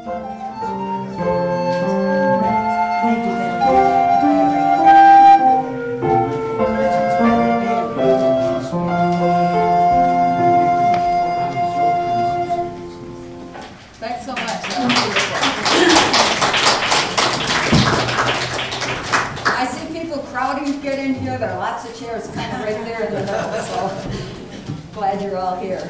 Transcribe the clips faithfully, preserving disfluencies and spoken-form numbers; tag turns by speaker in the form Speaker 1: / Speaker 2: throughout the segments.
Speaker 1: Thanks so much. That was beautiful. I see people crowding to get in here. There are lots of chairs kind of right there in the middle, so glad you're all here.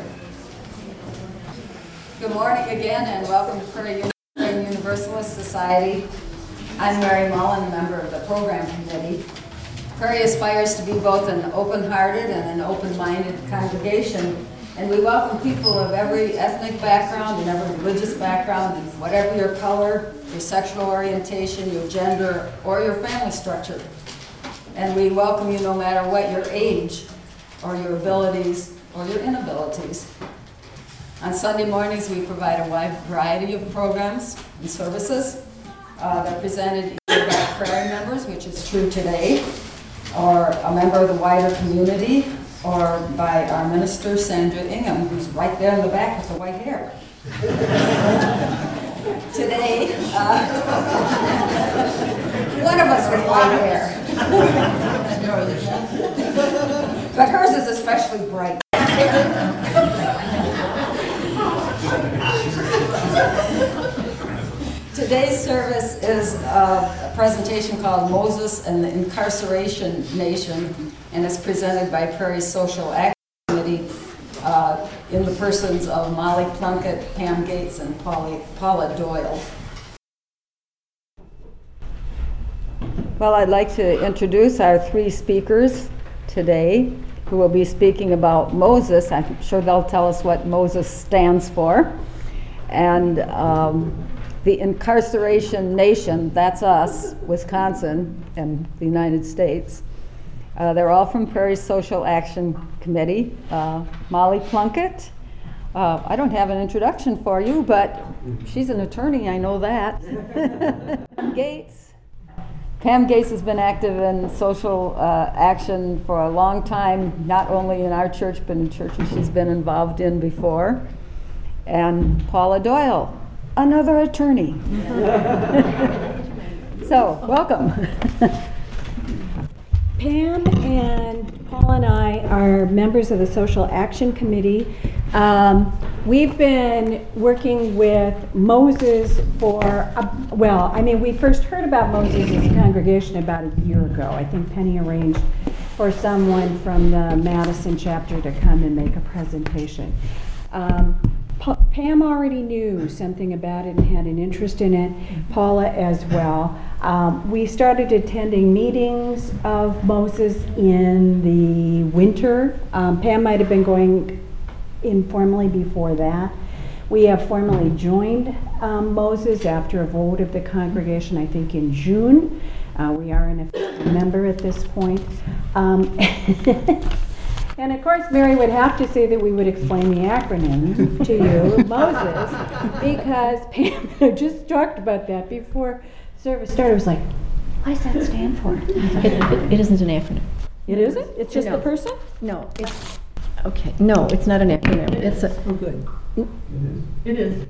Speaker 1: Good morning again, and welcome to Prairie Universalist Society. I'm Mary Mullen, a member of the program committee. Prairie aspires to be both an open-hearted and an open-minded congregation, and we welcome people of every ethnic background and every religious background, and whatever your color, your sexual orientation, your gender, or your family structure. And we welcome you no matter what your age, or your abilities, or your inabilities. On Sunday mornings, we provide a wide variety of programs and services. Uh, they're presented either by Prairie members, which is true today, or a member of the wider community, or by our minister, Sandra Ingham, who's right there in the back with the white hair. Today, uh, one of us with white hair. But hers is especially bright. Today's service is a presentation called Moses and the Incarceration Nation, and it's presented by Prairie's Social Action Committee uh, in the persons of Molly Plunkett, Pam Gates, and Paula, Paula Doyle. Well, I'd like to introduce our three speakers today who will be speaking about Moses. I'm sure they'll tell us what Moses stands for. And um, the Incarceration Nation, that's us, Wisconsin and the United States. Uh, they're all from Prairie's Social Action Committee. Uh, Molly Plunkett, uh, I don't have an introduction for you, but she's an attorney, I know that. Pam Gates. Pam Gates has been active in social uh, action for a long time, not only in our church, but in churches she's been involved in before. And Paula Doyle, another attorney. So, welcome.
Speaker 2: Pam and Paul and I are members of the Social Action Committee. Um, we've been working with Moses for, a, well, I mean, we first heard about Moses as a congregation about a year ago. I think Penny arranged for someone from the Madison chapter to come and make a presentation. Um, Pam already knew something about it and had an interest in it, Paula as well. Um, we started attending meetings of Moses in the winter. Um, Pam might have been going informally before that. We have formally joined um, Moses after a vote of the congregation, I think in June. Uh, we are an official member at this point. Um, And of course, Mary would have to say that we would explain the acronym to you, Moses, because Pam had just talked about that before service started. I was like, what does that stand for?
Speaker 3: It, it, it isn't an acronym.
Speaker 2: It isn't? It's just
Speaker 3: No.
Speaker 2: the person?
Speaker 3: No, it's, okay, no, it's not an acronym. It's a,
Speaker 4: Oh, good.
Speaker 5: It is.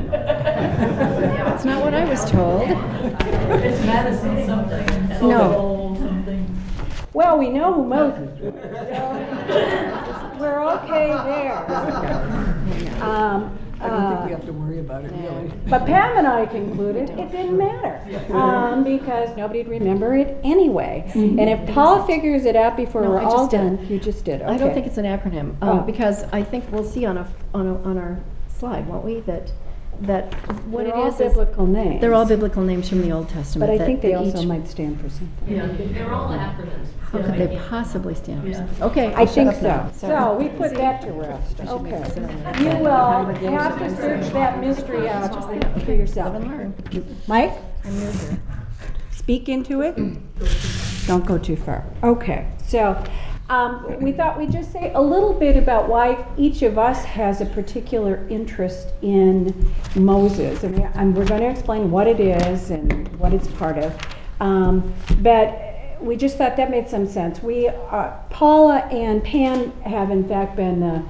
Speaker 3: it's not what I was told.
Speaker 5: It's Madison something.
Speaker 3: No.
Speaker 5: Something.
Speaker 2: Well, we know who Moses was, so we're okay there. Um,
Speaker 4: I don't think
Speaker 2: uh,
Speaker 4: we have to worry about it, really.
Speaker 2: But Pam and I concluded it didn't matter um, because nobody'd remember it anyway.
Speaker 3: Mm-hmm.
Speaker 2: And if Paul figures it out before
Speaker 3: No,
Speaker 2: we're
Speaker 3: I
Speaker 2: all
Speaker 3: just did.
Speaker 2: done, you just did. Okay.
Speaker 3: I don't think it's an acronym,
Speaker 2: Oh.
Speaker 3: um, because I think we'll see on a, on a, on our slide, won't we, that, that what
Speaker 2: They're
Speaker 3: it
Speaker 2: all
Speaker 3: is is,
Speaker 2: biblical names.
Speaker 3: they're all biblical names from the Old Testament.
Speaker 2: But I
Speaker 3: that-
Speaker 2: think they
Speaker 3: that
Speaker 2: also
Speaker 3: each-
Speaker 2: might stand for something.
Speaker 5: Yeah, they're all acronyms.
Speaker 3: How could they possibly stand for
Speaker 5: Yeah.
Speaker 3: something? Okay,
Speaker 2: I
Speaker 3: I'll shut
Speaker 2: think
Speaker 3: up
Speaker 2: so.
Speaker 3: now.
Speaker 2: So
Speaker 3: Sorry.
Speaker 2: we put that to rest.
Speaker 3: I should maybe sit on
Speaker 2: Okay.
Speaker 3: that.
Speaker 2: You will have to search that mystery out for yourself.
Speaker 3: Live and learn.
Speaker 2: Mike,
Speaker 3: I'm new here.
Speaker 2: speak into it. Don't go too far. Okay, so um, we thought we'd just say a little bit about why each of us has a particular interest in Moses. And, we, and we're going to explain what it is and what it's part of. Um, but we just thought that made some sense. We, uh, Paula and Pam have in fact been the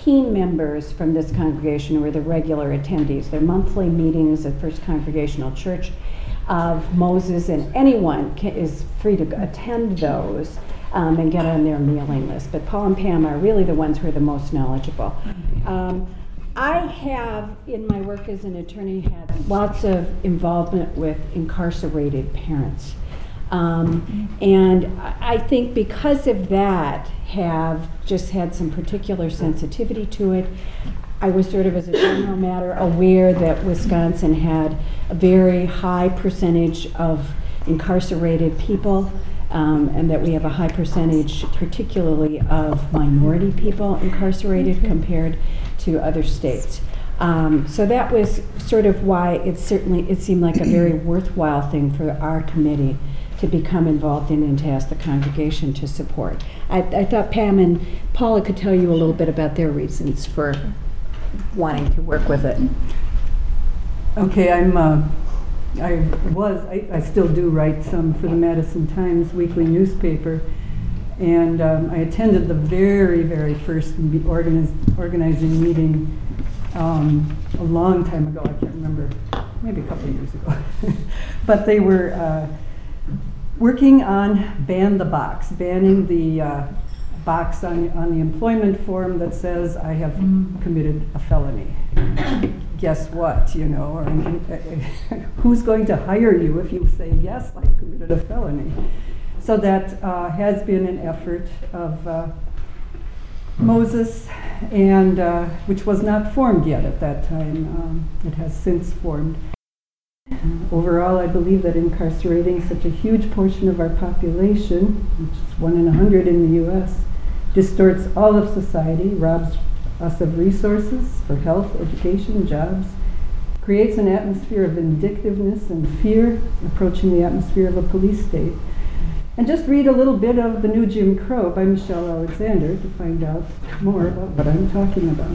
Speaker 2: fifteen members from this congregation who are the regular attendees. Their monthly meetings at First Congregational Church of Moses, and anyone ca- is free to g- attend those um, and get on their mailing list. But Paul and Pam are really the ones who are the most knowledgeable. Um, I have, in my work as an attorney, had lots of involvement with incarcerated parents. Um, and I I think because of that, have just had some particular sensitivity to it. I was sort of, as a general matter, aware that Wisconsin had a very high percentage of incarcerated people, um, and that we have a high percentage, particularly of minority people incarcerated compared to other states. Um, so that was sort of why it certainly, it seemed like a very worthwhile thing for our committee to become involved in and to ask the congregation to support. I, I thought Pam and Paula could tell you a little bit about their reasons for wanting to work with it.
Speaker 4: Okay, I'm, uh, I was, I, I still do write some for the Madison Times weekly newspaper. And um, I attended the very, very first me- organiz- organizing meeting um, a long time ago. I can't remember, maybe a couple of years ago. But they were uh, working on ban the box, banning the uh, box on, on the employment form that says I have committed a felony. Guess what, you know, or, uh, who's going to hire you if you say, yes, I've committed a felony? So that uh, has been an effort of uh, Moses, and uh, which was not formed yet at that time. Um, it has since formed. Overall, I believe that incarcerating such a huge portion of our population, which is one in a hundred in the U S, distorts all of society, robs us of resources for health, education, jobs, creates an atmosphere of vindictiveness and fear, approaching the atmosphere of a police state. And just read a little bit of The New Jim Crow by Michelle Alexander to find out more about what I'm talking about.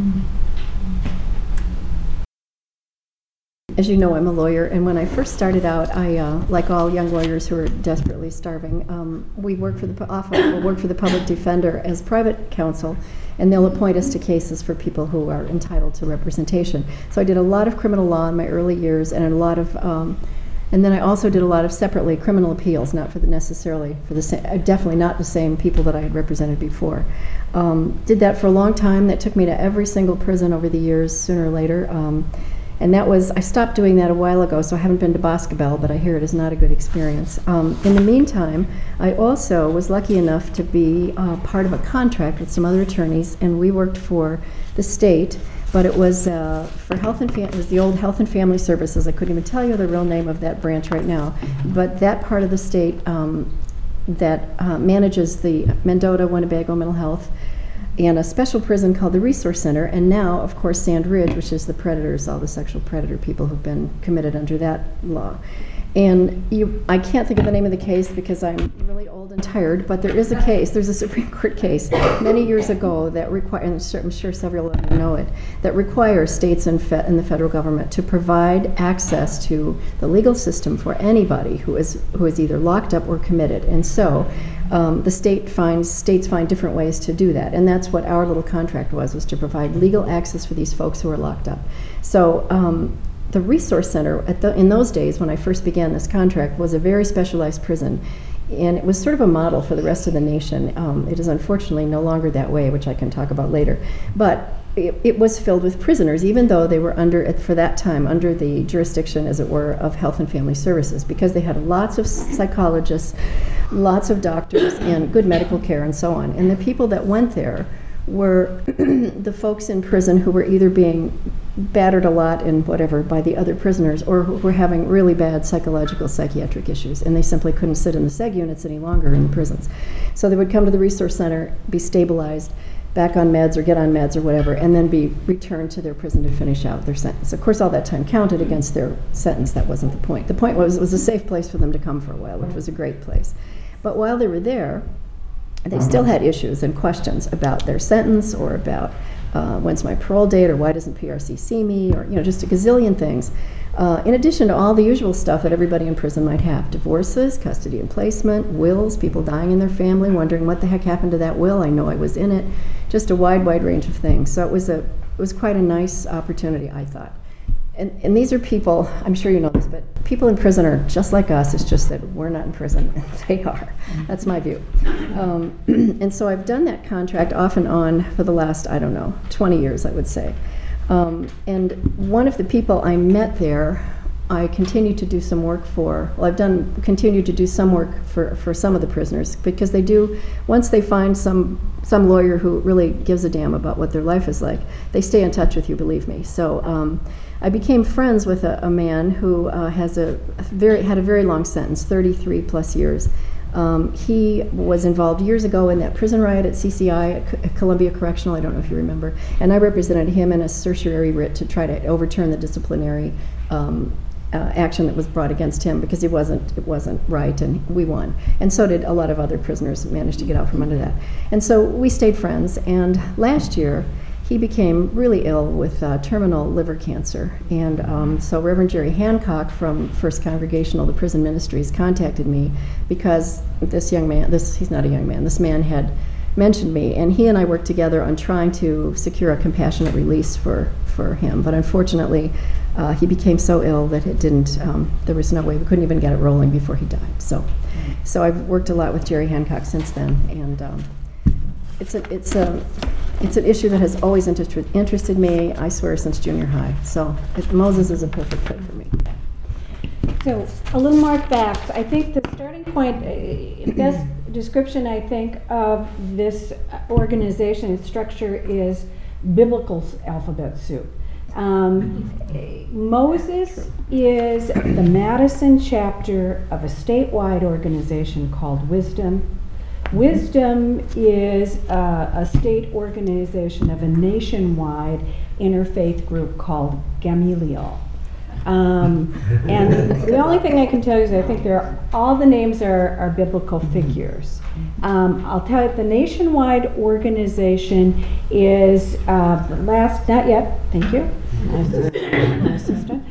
Speaker 3: As you know, I'm a lawyer, and when I first started out, I, uh, like all young lawyers who are desperately starving, um, we work for the pu- often we'll work for the public defender as private counsel, and they'll appoint us to cases for people who are entitled to representation. So I did a lot of criminal law in my early years, and a lot of, um, and then I also did a lot of separately criminal appeals, not for the necessarily for the same, definitely not the same people that I had represented before. Um, did that for a long time. That took me to every single prison over the years, sooner or later. Um, And that was, I stopped doing that a while ago, so I haven't been to Boscobel, but I hear it is not a good experience. Um, in the meantime, I also was lucky enough to be uh, part of a contract with some other attorneys, and we worked for the state, but it was uh, for health and fam- it was the old Health and Family Services. I couldn't even tell you the real name of that branch right now, but that part of the state um, that uh, manages the Mendota, Winnebago Mental Health, and a special prison called the Resource Center, and now, of course, Sand Ridge, which is the predators, all the sexual predator people who've been committed under that law. And you, I can't think of the name of the case because I'm really old and tired, but there is a case, there's a Supreme Court case many years ago that requires, and I'm sure several of you know it, that requires states and, fe- and the federal government to provide access to the legal system for anybody who is who is either locked up or committed. And so um, the state finds, states find different ways to do that, and that's what our little contract was, was to provide legal access for these folks who are locked up. So. Um, The Resource Center, at the, in those days when I first began this contract, was a very specialized prison, and it was sort of a model for the rest of the nation. Um, it is unfortunately no longer that way, which I can talk about later. But it, it was filled with prisoners, even though they were under, for that time, under the jurisdiction, as it were, of Health and Family Services, because they had lots of psychologists, lots of doctors, and good medical care, and so on. And the people that went there were the folks in prison who were either being battered a lot and whatever by the other prisoners, or who were having really bad psychological psychiatric issues, and they simply couldn't sit in the seg units any longer in the prisons. So they would come to the Resource Center, be stabilized, back on meds or get on meds or whatever, and then be returned to their prison to finish out their sentence. Of course, all that time counted against their sentence. That wasn't the point. The point was it was a safe place for them to come for a while, which was a great place. But while they were there, they still had issues and questions about their sentence or about uh, when's my parole date, or why doesn't P R C see me, or, you know, just a gazillion things. Uh, in addition to all the usual stuff that everybody in prison might have. Divorces, custody and placement, wills, people dying in their family, wondering what the heck happened to that will. I know I was in it. Just a wide, wide range of things. So it was a, it was quite a nice opportunity, I thought. And, and these are people, I'm sure you know this, but people in prison are just like us. It's just that we're not in prison, and they are. That's my view. Um, and so I've done that contract off and on for the last, I don't know, twenty years, I would say. Um, and one of the people I met there, I continue to do some work for. Well, I've done, continued to do some work for, for some of the prisoners, because they do, once they find some, some lawyer who really gives a damn about what their life is like, they stay in touch with you, believe me. So um, I became friends with a, a man who uh, has a, a very, had a very long sentence, thirty-three plus years. Um, he was involved years ago in that prison riot at C C I, at, C at Columbia Correctional, I don't know if you remember, and I represented him in a certiorari writ to try to overturn the disciplinary um, uh, action that was brought against him, because he wasn't, it wasn't right, and we won. And so did a lot of other prisoners managed to get out from under that. And so we stayed friends, and last year he became really ill with uh, terminal liver cancer. And um, so Reverend Jerry Hancock from First Congregational, the Prison Ministries, contacted me because this young man, this he's not a young man, this man had mentioned me, and he and I worked together on trying to secure a compassionate release for, for him. But unfortunately, uh, he became so ill that it didn't, um, there was no way, we couldn't even get it rolling before he died. So, so I've worked a lot with Jerry Hancock since then, and um, it's a, it's a, It's an issue that has always interested, interested me, I swear, since junior high. So it, Moses is a perfect fit for me.
Speaker 2: So a little more facts. I think the starting point, uh, best description, I think, of this organization and structure is biblical alphabet soup. Um, Moses is the Madison chapter of a statewide organization called Wisdom. Wisdom is a, a state organization of a nationwide interfaith group called Gamaliel. Um, and the only thing I can tell you is I think they're, all the names are, are biblical figures. Um, I'll tell you, the nationwide organization is, uh, the last, not yet, thank you, my assistant. My assistant.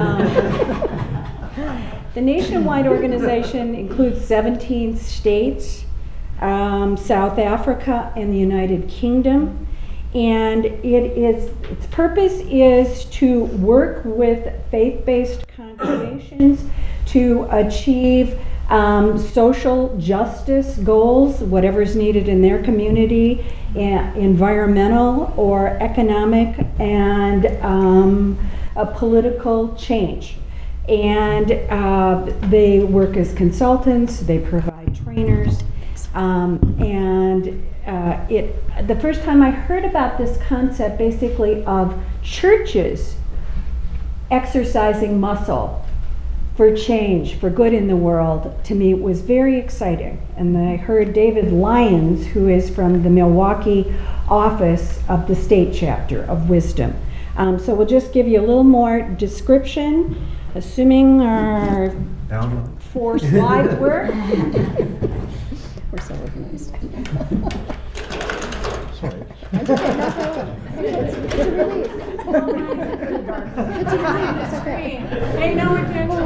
Speaker 2: Um, the nationwide organization includes seventeen states, Um, South Africa and the United Kingdom, and it is, its purpose is to work with faith-based congregations to achieve um, social justice goals, whatever's needed in their community, uh, environmental or economic, and um, a political change. And uh, they work as consultants, they provide trainers. Um, and uh, it, the first time I heard about this concept, basically, of churches exercising muscle for change, for good in the world, to me it was very exciting. And then I heard David Lyons, who is from the Milwaukee office of the state chapter of Wisdom. Um, so we'll just give you a little more description, assuming our four slides work.
Speaker 3: We're so organized.
Speaker 6: Sorry.
Speaker 3: That's okay. No problem. It's, it's a relief. It's a relief. It's okay.
Speaker 2: Pay no attention.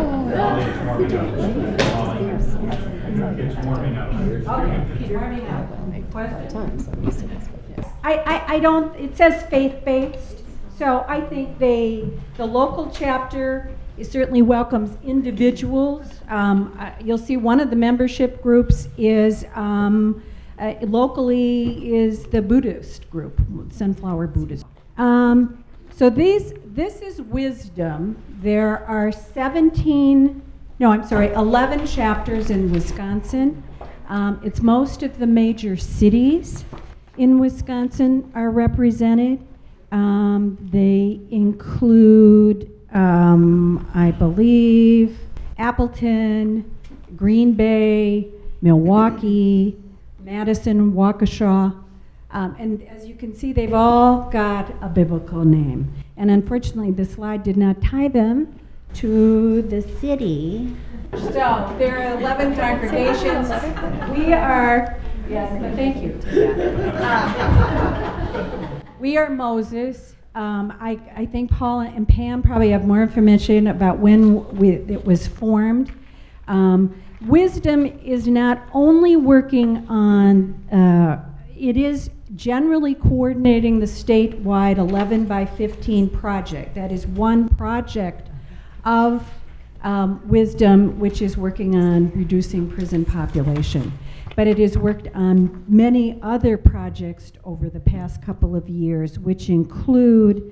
Speaker 6: It's warming up.
Speaker 2: Okay, keep warming up. Question?
Speaker 3: Times, I'm used to this, but yes.
Speaker 2: I, I, I don't, it says faith-based, so I think they, the local chapter it certainly welcomes individuals. Um, uh, you'll see one of the membership groups is, um, uh, locally is the Buddhist group, Sunflower Buddhist. Um, so these, this is Wisdom. There are seventeen, no, I'm sorry, eleven chapters in Wisconsin. Um, it's most of the major cities in Wisconsin are represented. Um, they include Um, I believe Appleton, Green Bay, Milwaukee, Madison, Waukesha, um, and as you can see, they've all got a biblical name. And unfortunately, the slide did not tie them to the city. So there are eleven congregations. We are, yes, but thank you. Um, We are Moses. Um, I, I think Paula and Pam probably have more information about when we, it was formed. Um, Wisdom is not only working on, uh, it is generally coordinating the statewide eleven by fifteen project. That is one project of um, Wisdom, which is working on reducing prison population. But it has worked on many other projects over the past couple of years, which include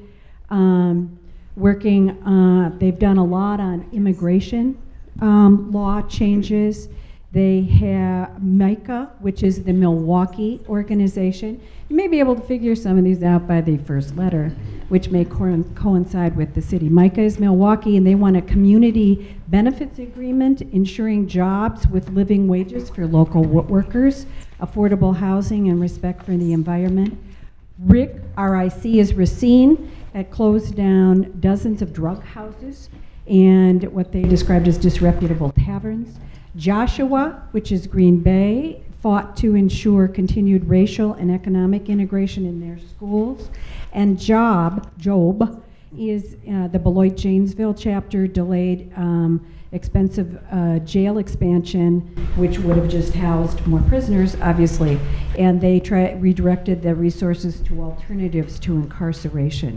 Speaker 2: um, working, uh, they've done a lot on immigration um, law changes. They have MICA, which is the Milwaukee organization. You may be able to figure some of these out by the first letter, which may co coincide with the city. MICA is Milwaukee, and they want a community benefits agreement ensuring jobs with living wages for local workers, affordable housing, and respect for the environment. R I C, R I C is Racine, that closed down dozens of drug houses and what they described as disreputable taverns. Joshua, which is Green Bay, fought to ensure continued racial and economic integration in their schools. And Job, Job, is uh, the Beloit Janesville chapter delayed um, expensive uh, jail expansion, which would have just housed more prisoners, obviously. And they try, redirected the resources to alternatives to incarceration.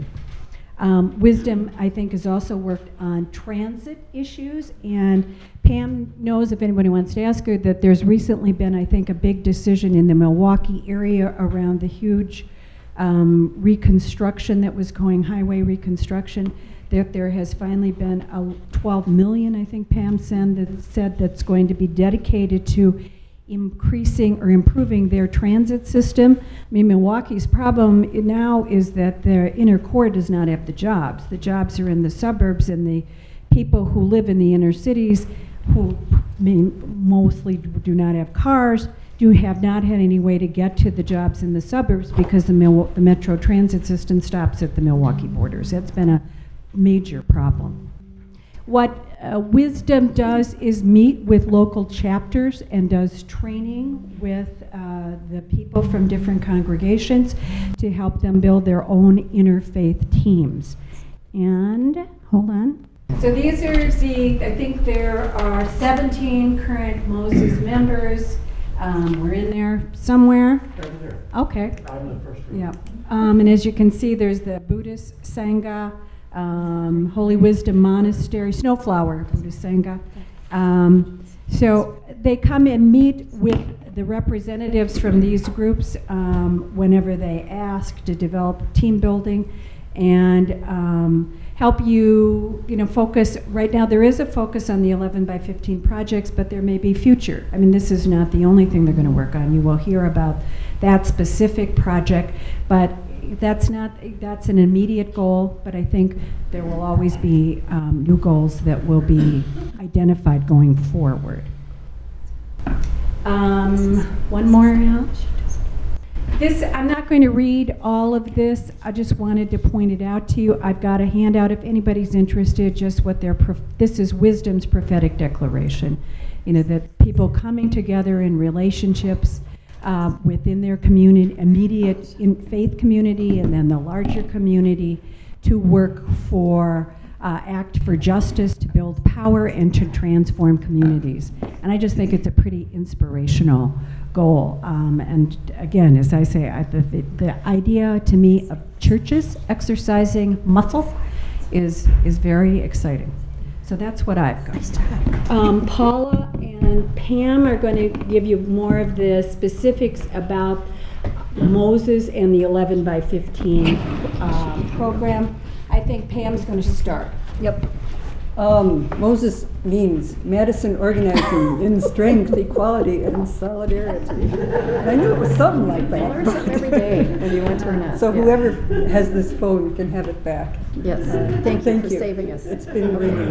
Speaker 2: Um, Wisdom, I think, has also worked on transit issues, and Pam knows, if anybody wants to ask her, that there's recently been, I think, a big decision in the Milwaukee area around the huge um, reconstruction that was going, highway reconstruction, that there has finally been a twelve million, I think Pam said, that said that's going to be dedicated to increasing or improving their transit system. I mean, Milwaukee's problem now is that their inner core does not have the jobs. The jobs are in the suburbs, and the people who live in the inner cities, who I mean, mostly do not have cars, do have not had any way to get to the jobs in the suburbs because the, Mil the Metro Transit system stops at the Milwaukee borders. That's been a major problem. What uh, Wisdom does is meet with local chapters and does training with uh, the people from different congregations to help them build their own interfaith teams. And, hold on. So these are the, I think there are seventeen current Moses members. Um, we're in there somewhere.
Speaker 6: Right there.
Speaker 2: Okay.
Speaker 6: I'm the first one.
Speaker 2: Yeah. Um, and as you can see, there's the Buddhist Sangha, Um, Holy Wisdom Monastery, Snowflower, Buddhist Sangha. Um, so they come and meet with the representatives from these groups um, whenever they ask to develop team building and um, help you, you know, focus. Right now there is a focus on the eleven by fifteen projects, but there may be future. I mean, this is not the only thing they're going to work on. You will hear about that specific project, but that's not, that's an immediate goal, but I think there will always be um, new goals that will be identified going forward. Um, one more. This, I'm not going to read all of this. I just wanted to point it out to you. I've got a handout if anybody's interested, just what their, prof this is Wisdom's prophetic declaration. You know, that people coming together in relationships Uh, within their community, immediate in faith community, and then the larger community, to work for, uh, act for justice, to build power, and to transform communities. And I just think it's a pretty inspirational goal. Um, and again, as I say, I, the, the, the idea to me of churches exercising muscle is, is very exciting. So that's what I've got. Um, Paula and Pam are going to give you more of the specifics about Moses and the eleven by fifteen uh, program. I think Pam's going to start.
Speaker 4: Yep. Um, Moses means Madison Organizing in Strength, Equality, and Solidarity. I knew it was something like that.
Speaker 3: I learn something every day when you went to our net.
Speaker 4: So
Speaker 3: Yeah.
Speaker 4: whoever has this phone can have it back.
Speaker 3: Yes,
Speaker 4: Uh,
Speaker 3: thank you
Speaker 4: thank
Speaker 3: for
Speaker 4: you.
Speaker 3: saving us.
Speaker 4: It's been ringing.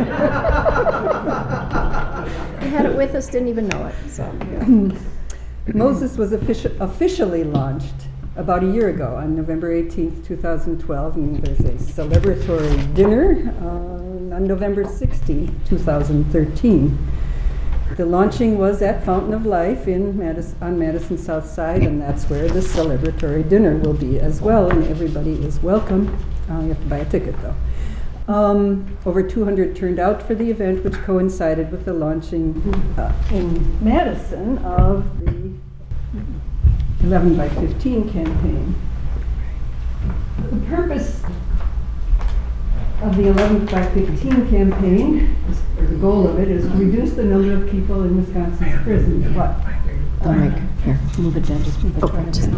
Speaker 3: We had it with us, didn't even know it, so.
Speaker 4: Moses was offici officially launched about a year ago on November eighteenth, two thousand twelve, and there's a celebratory dinner uh, on November sixteenth, two thousand thirteen. The launching was at Fountain of Life in Madison, on Madison South Side, and that's where the celebratory dinner will be as well, and everybody is welcome. Uh, you have to buy a ticket, though. Um, over two hundred turned out for the event, which coincided with the launching uh, in Madison of the eleven by fifteen campaign. The purpose of the eleven by fifteen campaign, or the goal of it, is to reduce the number of people in Wisconsin's prisons. What?
Speaker 3: The mic, here, move it down, just move it. Oh, just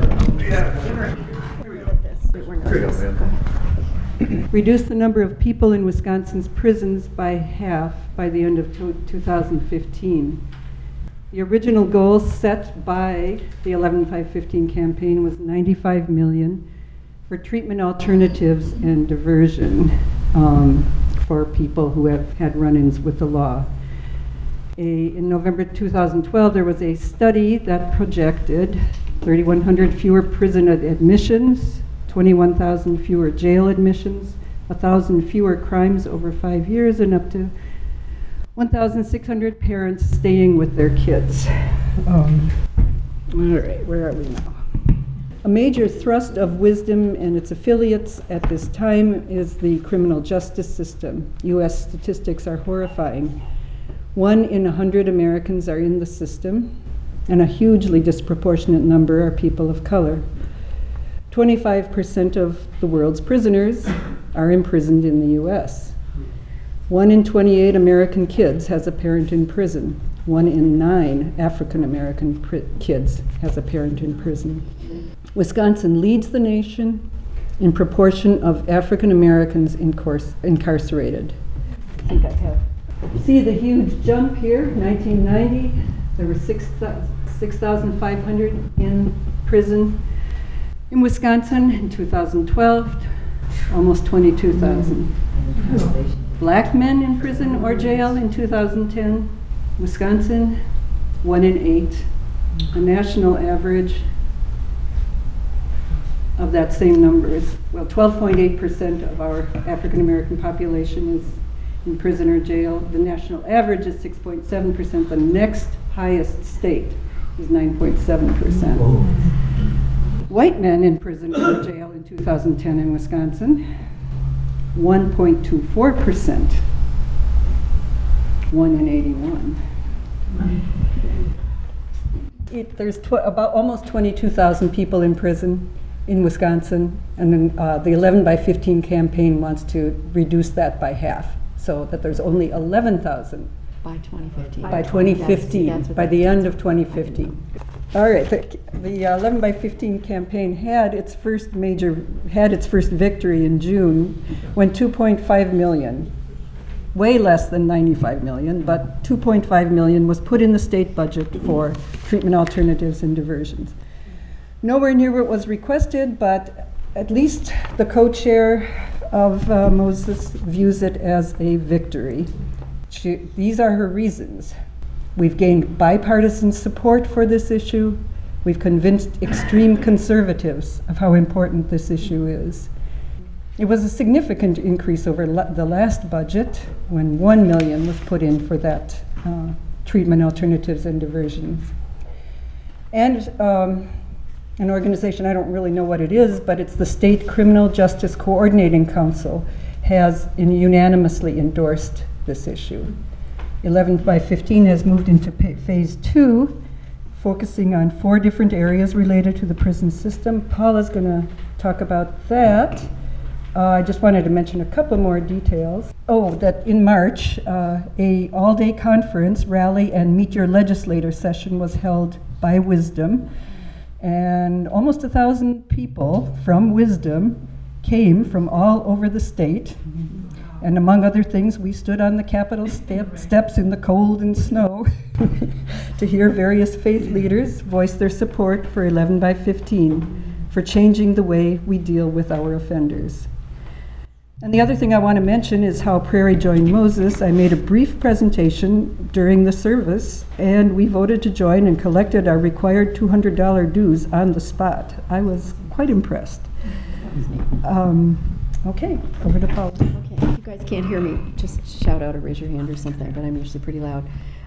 Speaker 4: Reduce the number of people in Wisconsin's prisons by half by the end of two thousand fifteen. The original goal set by the eleven by fifteen campaign was ninety-five million for treatment alternatives and diversion um, for people who have had run-ins with the law. A, in November two thousand twelve, there was a study that projected thirty-one hundred fewer prison ad- admissions, twenty-one thousand fewer jail admissions, one thousand fewer crimes over five years, and up to one thousand six hundred parents staying with their kids. Um, all right, where are we now? A major thrust of Wisdom and its affiliates at this time is the criminal justice system. U S statistics are horrifying. One in a hundred Americans are in the system, and a hugely disproportionate number are people of color. twenty-five percent of the world's prisoners are imprisoned in the U S. One in twenty-eight American kids has a parent in prison. One in nine African American pr- kids has a parent in prison. Wisconsin leads the nation in proportion of African Americans incourse- incarcerated. I think I have. See the huge jump here, nineteen ninety, there were six thousand five hundred in prison. In Wisconsin, in two thousand twelve, almost twenty-two thousand. Black men in prison or jail in two thousand ten, Wisconsin, one in eight. The national average of that same number is, well, twelve point eight percent of our African American population is in prison or jail. The national average is six point seven percent. The next highest state is nine point seven percent. White men in prison or jail in two thousand ten in Wisconsin, one point two four percent, one in eighty-one. It, there's tw- about almost twenty-two thousand people in prison in Wisconsin, and then, uh, the eleven by fifteen campaign wants to reduce that by half, so that there's only eleven thousand
Speaker 3: By twenty fifteen.
Speaker 4: by twenty fifteen,
Speaker 3: That's- that's
Speaker 4: by
Speaker 3: what
Speaker 4: the
Speaker 3: that
Speaker 4: end
Speaker 3: stands
Speaker 4: of
Speaker 3: for.
Speaker 4: twenty fifteen. All right, the, the uh, eleven by fifteen campaign had its first major, had its first victory in June when two point five million, way less than ninety-five million, but two point five million was put in the state budget for treatment alternatives and diversions. Nowhere near what was requested, but at least the co-chair of uh, Moses views it as a victory. She, these are her reasons. We've gained bipartisan support for this issue. We've convinced extreme conservatives of how important this issue is. It was a significant increase over la- the last budget when one million was put in for that uh, treatment alternatives and diversions. And um, an organization, I don't really know what it is, but it's the State Criminal Justice Coordinating Council, has in unanimously endorsed this issue. eleven by fifteen has moved into pa- phase two, focusing on four different areas related to the prison system. Paula's going to talk about that. Uh, I just wanted to mention a couple more details. Oh, that in March, uh, a all-day conference, rally, and Meet Your Legislator session was held by Wisdom, and almost a thousand people from Wisdom came from all over the state. And among other things, we stood on the Capitol step, steps in the cold and snow to hear various faith leaders voice their support for eleven by fifteen, for changing the way we deal with our offenders. And the other thing I want to mention is how Prairie joined Moses. I made a brief presentation during the service, and we voted to join and collected our required two hundred dollars dues on the spot. I was quite impressed. Um, okay, over to Paula.
Speaker 3: Okay, if you guys can't hear me, just shout out or raise your hand or something, but I'm usually pretty loud.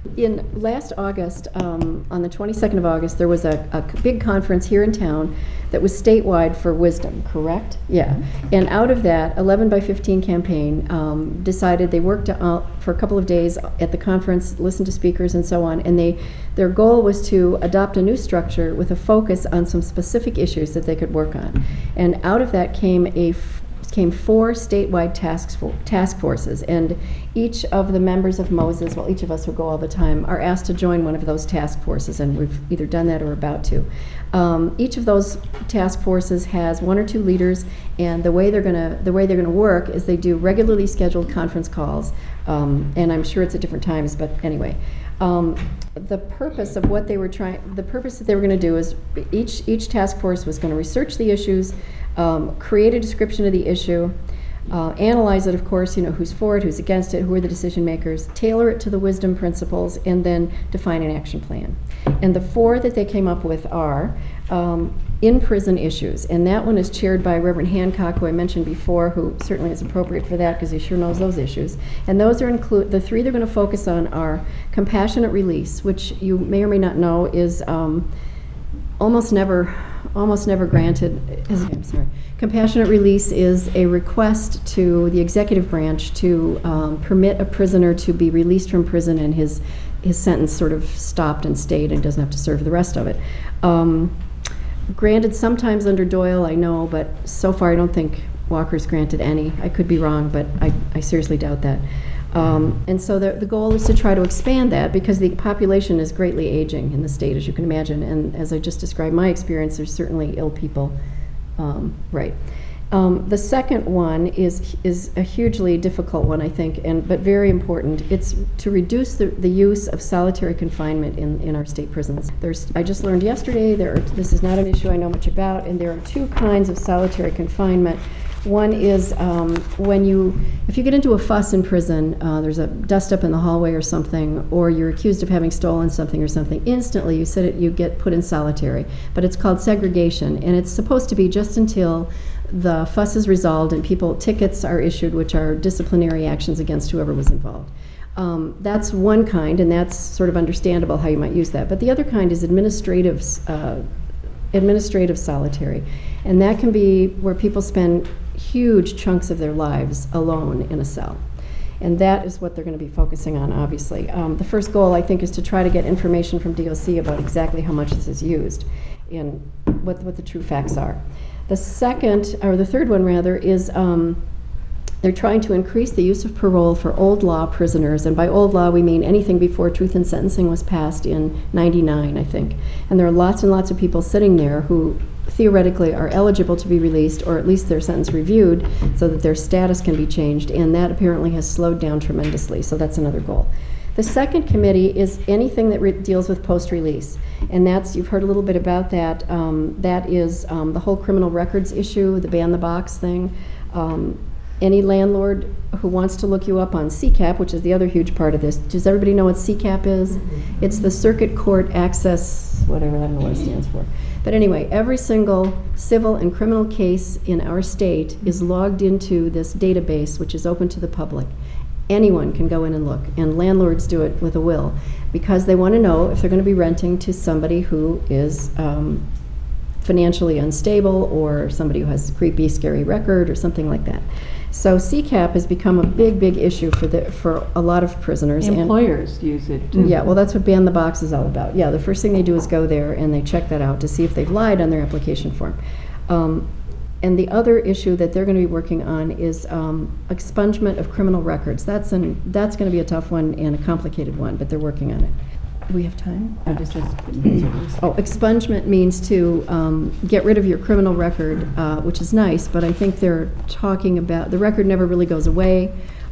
Speaker 3: In last August, um, on the twenty-second of August, there was a, a big conference here in town that was statewide for wisdom, correct? Yeah. And out of that, eleven by fifteen campaign um, decided they worked out for a couple of days at the conference, listened to speakers and so on, and they their goal was to adopt a new structure with a focus on some specific issues that they could work on. And out of that came a f- came four statewide task, for, task forces, and each of the members of Moses, well, each of us who go all the time, are asked to join one of those task forces, and we've either done that or about to. Um, each of those task forces has one or two leaders, and the way they're gonna the way they're gonna work is they do regularly scheduled conference calls, um, and I'm sure it's at different times, but anyway. Um, the purpose of what they were trying, the purpose that they were going to do is each each task force was going to research the issues, um, create a description of the issue, uh, analyze it, of course, you know, who's for it, who's against it, who are the decision makers, tailor it to the wisdom principles, and then define an action plan. And the four that they came up with are um, in-prison issues, and that one is chaired by Reverend Hancock, who I mentioned before, who certainly is appropriate for that because he sure knows those issues. And those are include the three they're going to focus on are compassionate release, which you may or may not know is um, almost never, almost never granted. Is, I'm sorry. Compassionate release is a request to the executive branch to um, permit a prisoner to be released from prison and his his sentence sort of stopped and stayed and doesn't have to serve the rest of it. Um, Granted sometimes under Doyle, I know, but so far I don't think Walker's granted any. I could be wrong, but I, I seriously doubt that. Um, and so the, the goal is to try to expand that because the population is greatly aging in the state, as you can imagine. And as I just described my experience, there's certainly ill people. Um, right. Um, the second one is is a hugely difficult one, I think, and but very important. It's to reduce the, the use of solitary confinement in, in our state prisons. There's I just learned yesterday there are, this is not an issue I know much about, and there are two kinds of solitary confinement. One is um, when you, if you get into a fuss in prison, uh, there's a dust up in the hallway or something, or you're accused of having stolen something or something, instantly you said it, you get put in solitary. But it's called segregation, and it's supposed to be just until the fuss is resolved and people, tickets are issued, which are disciplinary actions against whoever was involved. Um, that's one kind, and that's sort of understandable how you might use that. But the other kind is administrative, uh, administrative solitary, and that can be where people spend huge chunks of their lives alone in a cell. And that is what they're going to be focusing on, obviously. Um, the first goal, I think, is to try to get information from D O C about exactly how much this is used and what, what the true facts are. The second, or the third one rather, is um, they're trying to increase the use of parole for old law prisoners. And by old law, we mean anything before truth in sentencing was passed in ninety-nine, I think. And there are lots and lots of people sitting there who theoretically are eligible to be released, or at least their sentence reviewed, so that their status can be changed. And that apparently has slowed down tremendously, so that's another goal. The second committee is anything that re- deals with post-release, and that's, you've heard a little bit about that. Um, that is um, the whole criminal records issue, the ban the box thing. Um, any landlord who wants to look you up on C CAP, which is the other huge part of this. Does everybody know what C CAP is? Mm-hmm. It's the Circuit Court Access, whatever, I don't know what it stands for. But anyway, every single civil and criminal case in our state is logged into this database, which is open to the public. Anyone can go in and look, and landlords do it with a will because they want to know if they're going to be renting to somebody who is um, financially unstable or somebody who has a creepy, scary record or something like that. So C CAP has become a big, big issue for the for a lot of prisoners.
Speaker 4: Employers
Speaker 3: and,
Speaker 4: use it too.
Speaker 3: Yeah, well, that's what Ban the Box is all about. Yeah, the first thing they do is go there and they check that out to see if they've lied on their application form. Um, And the other issue that they're going to be working on is um, expungement of criminal records. That's an that's going to be a tough one and a complicated one, but they're working on it. Do we have time?
Speaker 4: I just, just
Speaker 3: Oh, expungement means to um, get rid of your criminal record, uh, which is nice, but I think they're talking about, the record never really goes away,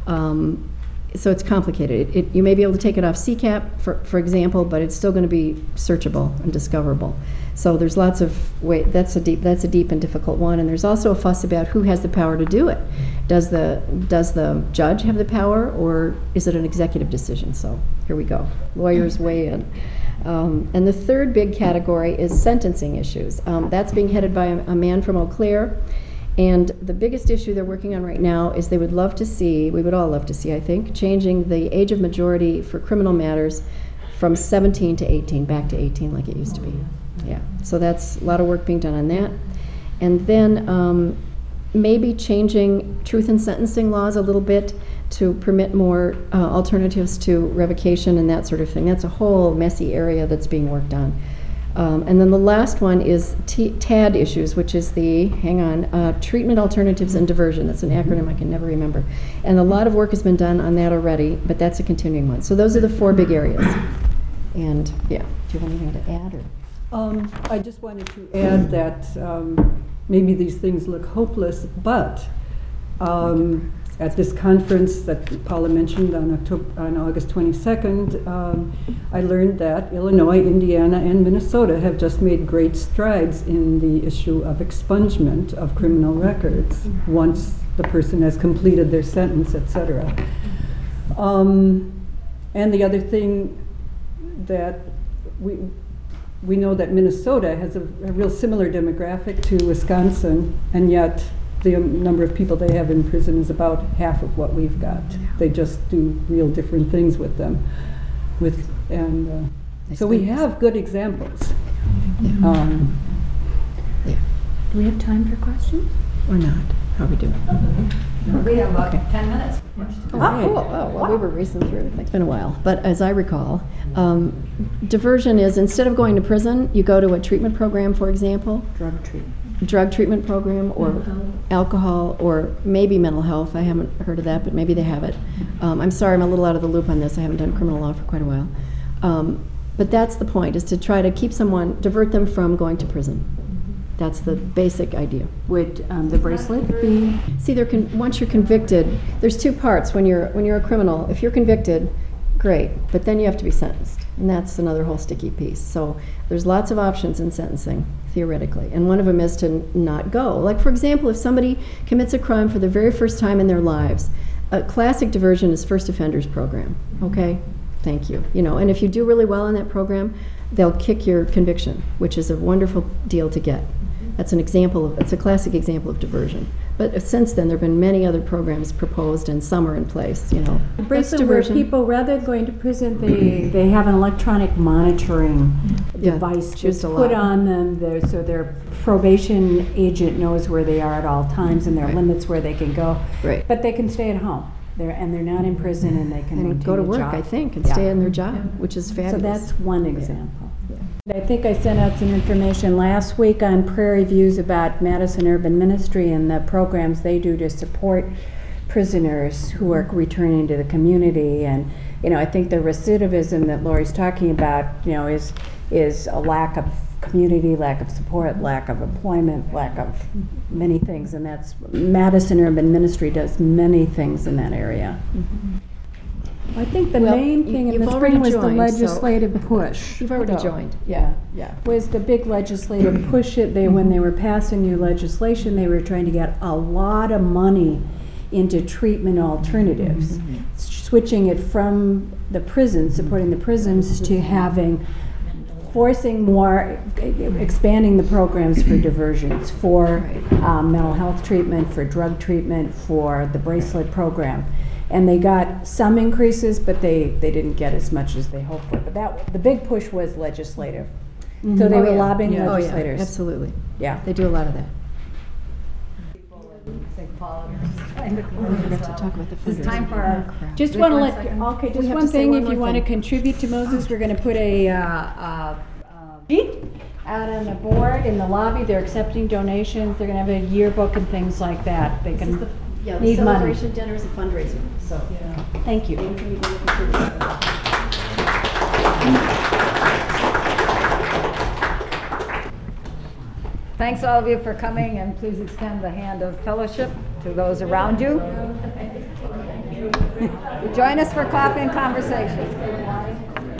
Speaker 3: um, so it's complicated. It, it, you may be able to take it off C CAP, for, for example, but it's still going to be searchable and discoverable. So there's lots of way. That's a deep. That's a deep and difficult one. And there's also a fuss about who has the power to do it. Does the does the judge have the power, or is it an executive decision? So here we go. Lawyers weigh in. Um, and the third big category is sentencing issues. Um, that's being headed by a, a man from Eau Claire, And the biggest issue they're working on right now is they would love to see, we would all love to see, I think, changing the age of majority for criminal matters from seventeen to eighteen, back to eighteen like it used to be. Yeah, so that's a lot of work being done on that. And then um, maybe changing truth in sentencing laws a little bit to permit more uh, alternatives to revocation and that sort of thing. That's a whole messy area that's being worked on. Um, and then the last one is T T A D issues, which is the, hang on, uh, Treatment Alternatives and Diversion. That's an acronym I can never remember. And a lot of work has been done on that already, but that's a continuing one. So those are the four big areas. And, yeah, do you have anything to add? Or?
Speaker 4: Um, I just wanted to add that um, maybe these things look hopeless, but um, at this conference that Paula mentioned on, October, on August twenty-second, um, I learned that Illinois, Indiana, and Minnesota have just made great strides in the issue of expungement of criminal records once the person has completed their sentence, et cetera. Um, and the other thing that we we know that Minnesota has a, a real similar demographic to Wisconsin, and yet the um, number of people they have in prison is about half of what we've got. They just do real different things with them. With and uh, so we have good examples. Um,
Speaker 3: Yeah.
Speaker 2: Do we have time for questions?
Speaker 3: Or not? How are we doing?
Speaker 1: We have about
Speaker 3: Okay.
Speaker 1: ten minutes.
Speaker 3: Oh, cool. Oh, well, we were racing through everything. It's been a while. But as I recall, um, diversion is instead of going to prison, you go to a treatment program, for example.
Speaker 2: Drug treatment.
Speaker 3: Drug treatment program, or alcohol, or maybe mental health. I haven't heard of that, but maybe they have it. Um, I'm sorry, I'm a little out of the loop on this. I haven't done criminal law for quite a while. Um, but that's the point, is to try to keep someone, divert them from going to prison. That's the basic idea.
Speaker 2: Would um, the bracelet be?
Speaker 3: See, there can, once you're convicted, there's two parts when you're when you're a criminal. If you're convicted, great, but then you have to be sentenced, and that's another whole sticky piece. So there's lots of options in sentencing, theoretically, and one of them is to not go. Like, for example, if somebody commits a crime for the very first time in their lives, a classic diversion is first offenders program. Okay, thank you. You know, and if you do really well in that program, they'll kick your conviction, which is a wonderful deal to get. That's an example of, it's a classic example of diversion. But since then, there have been many other programs proposed, and some are in place, you know.
Speaker 2: The
Speaker 3: That's
Speaker 2: bracelet where
Speaker 3: diversion.
Speaker 2: people, rather than going to prison, they, they have an electronic monitoring
Speaker 3: Yeah,
Speaker 2: device
Speaker 3: it's used
Speaker 2: just
Speaker 3: a
Speaker 2: put
Speaker 3: lot.
Speaker 2: on them, there- so their probation agent knows where they are at all times and their
Speaker 3: Right.
Speaker 2: limits where they can go.
Speaker 3: Right.
Speaker 2: But they can stay at home. They're, and they're not in prison, and they can maintain
Speaker 3: And go to
Speaker 2: a
Speaker 3: work,
Speaker 2: job.
Speaker 3: I think, and
Speaker 2: Yeah.
Speaker 3: stay in their job, which is
Speaker 2: So
Speaker 3: fabulous.
Speaker 2: that's one example. I think I sent out some information last week on Prairie Views about Madison Urban Ministry and the programs they do to support prisoners who are returning to the community. And, you know, I think the recidivism that Lori's talking about, you know, is, is a lack of community, lack of support, lack of employment, lack of many things. And that's, Madison Urban Ministry does many things in that area. I think the
Speaker 3: Well,
Speaker 2: main
Speaker 3: you-
Speaker 2: thing in
Speaker 3: you've
Speaker 2: the
Speaker 3: already
Speaker 2: spring was the
Speaker 3: joined, so-
Speaker 2: legislative push.
Speaker 3: You've already
Speaker 2: though.
Speaker 3: joined.
Speaker 2: Yeah,
Speaker 3: Yeah.
Speaker 2: was the big legislative push. It they when they were passing new legislation, they were trying to get a lot of money into treatment alternatives, switching it from the prisons, supporting the prisons, to having forcing more, expanding the programs for diversions, for um, mental health treatment, for drug treatment, for the bracelet program. And they got some increases, but they, they didn't get as much as they hoped for. But that, the big push was legislative. So they
Speaker 3: Oh,
Speaker 2: were
Speaker 3: yeah.
Speaker 2: lobbying
Speaker 3: Yeah. Oh, yeah,
Speaker 2: legislators.
Speaker 3: absolutely.
Speaker 2: Yeah.
Speaker 3: They do a lot of that.
Speaker 1: Think Paula
Speaker 3: We forgot to talk about the
Speaker 1: It's time
Speaker 3: fundraising.
Speaker 1: for our.
Speaker 3: Crap.
Speaker 2: Just
Speaker 1: Wait
Speaker 2: want to
Speaker 1: one
Speaker 2: let,
Speaker 1: second.
Speaker 2: okay,
Speaker 3: We
Speaker 2: just
Speaker 3: have
Speaker 2: one
Speaker 3: to say
Speaker 2: thing,
Speaker 3: one
Speaker 2: if you
Speaker 3: more
Speaker 2: want to
Speaker 3: thing.
Speaker 2: contribute to Moses, we're going to put a, uh, uh, sheet out on the board in the lobby. They're accepting donations. They're going to have a yearbook and things like that. They can
Speaker 3: Yeah,
Speaker 2: need money.
Speaker 3: dinner is a fundraiser, so.
Speaker 2: Thank you.
Speaker 1: Thanks all of you for coming, and please extend the hand of fellowship to those around you. Join us for coffee and conversation.